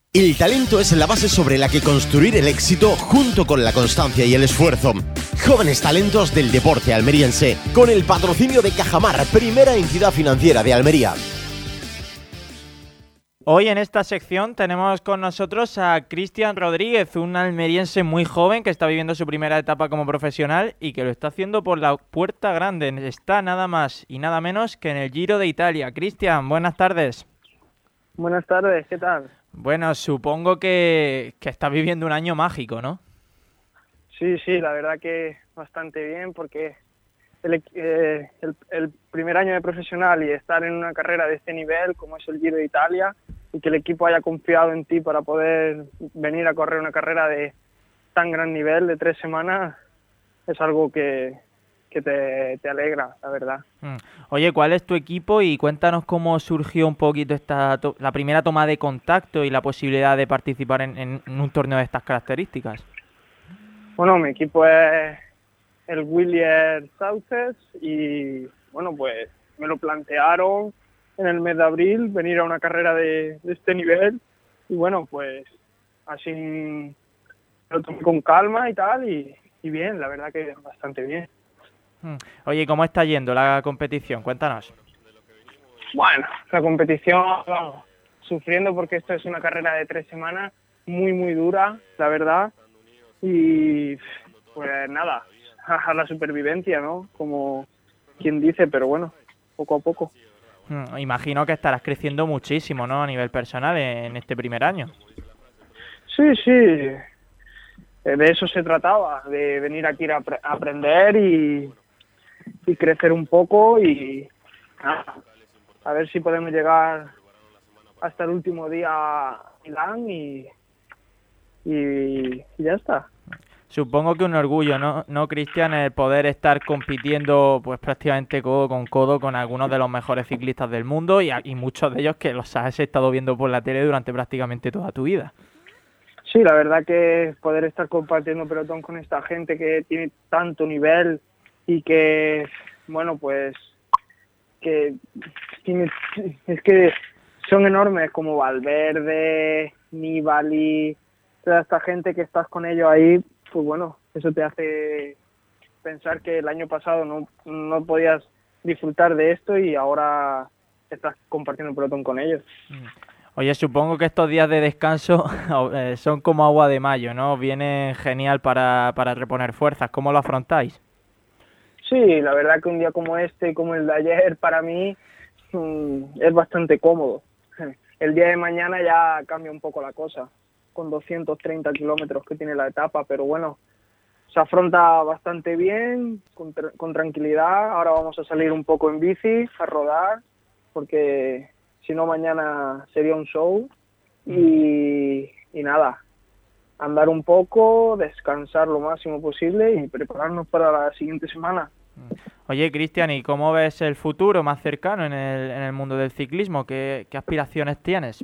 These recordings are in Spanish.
El talento es la base sobre la que construir el éxito junto con la constancia y el esfuerzo. Jóvenes talentos del deporte almeriense, con el patrocinio de Cajamar, primera entidad financiera de Almería. Hoy en esta sección tenemos con nosotros a Cristian Rodríguez, un almeriense muy joven que está viviendo su primera etapa como profesional y que lo está haciendo por la puerta grande. Está nada más y nada menos que en el Giro de Italia. Cristian, buenas tardes. Buenas tardes, ¿qué tal? Bueno, supongo que estás viviendo un año mágico, ¿no? Sí, la verdad que bastante bien porque el primer año de profesional y estar en una carrera de este nivel como es el Giro de Italia y que el equipo haya confiado en ti para poder venir a correr una carrera de tan gran nivel de 3 semanas es algo que te alegra, la verdad. Oye, ¿cuál es tu equipo? Y cuéntanos cómo surgió un poquito la primera toma de contacto y la posibilidad de participar en un torneo de estas características. Bueno, mi equipo es el Willier Sauces y bueno, pues me lo plantearon en el mes de abril venir a una carrera de este nivel y bueno, pues así lo tomé con calma y tal y bien, la verdad que bastante bien. Oye, ¿cómo está yendo la competición? Cuéntanos. Bueno, la competición, vamos, sufriendo porque esto es una carrera de 3 semanas, muy dura, la verdad. Y pues nada, a la supervivencia, ¿no? Como quien dice, pero bueno, poco a poco. Imagino que estarás creciendo muchísimo, ¿no? A nivel personal en este primer año. Sí. De eso se trataba, de venir aquí a aprender y crecer un poco y nada, a ver si podemos llegar hasta el último día a Milán y ya está. Supongo que un orgullo, ¿no, Cristian, el poder estar compitiendo pues prácticamente codo con codo con algunos de los mejores ciclistas del mundo y muchos de ellos que los has estado viendo por la tele durante prácticamente toda tu vida. Sí, la verdad que poder estar compartiendo pelotón con esta gente que tiene tanto nivel y que, bueno, pues que es que son enormes como Valverde, Nibali, toda esta gente que estás con ellos ahí, pues bueno, eso te hace pensar que el año pasado no podías disfrutar de esto y ahora estás compartiendo pelotón con ellos. Oye, supongo que estos días de descanso son como agua de mayo, ¿no? Vienen genial para reponer fuerzas. ¿Cómo lo afrontáis? Sí, la verdad que un día como este, como el de ayer, para mí es bastante cómodo. El día de mañana ya cambia un poco la cosa, con 230 kilómetros que tiene la etapa, pero bueno, se afronta bastante bien, con tranquilidad. Ahora vamos a salir un poco en bici, a rodar, porque si no mañana sería un show. Y nada, andar un poco, descansar lo máximo posible y prepararnos para la siguiente semana. Oye, Cristian, ¿y cómo ves el futuro más cercano en el mundo del ciclismo? ¿Qué aspiraciones tienes?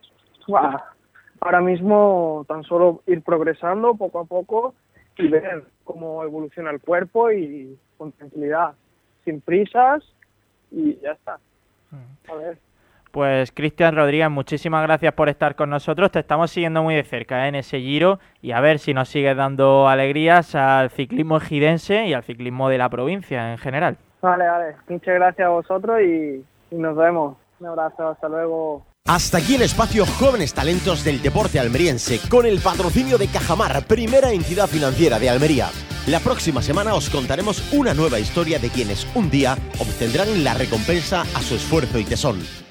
Ahora mismo tan solo ir progresando poco a poco y ver cómo evoluciona el cuerpo y con tranquilidad, sin prisas y ya está. A ver. Pues Cristian Rodríguez, muchísimas gracias por estar con nosotros. Te estamos siguiendo muy de cerca en ese Giro y a ver si nos sigues dando alegrías al ciclismo ejidense y al ciclismo de la provincia en general. Vale. Muchas gracias a vosotros y nos vemos. Un abrazo, hasta luego. Hasta aquí el espacio Jóvenes Talentos del Deporte Almeriense, con el patrocinio de Cajamar, primera entidad financiera de Almería. La próxima semana os contaremos una nueva historia de quienes un día obtendrán la recompensa a su esfuerzo y tesón.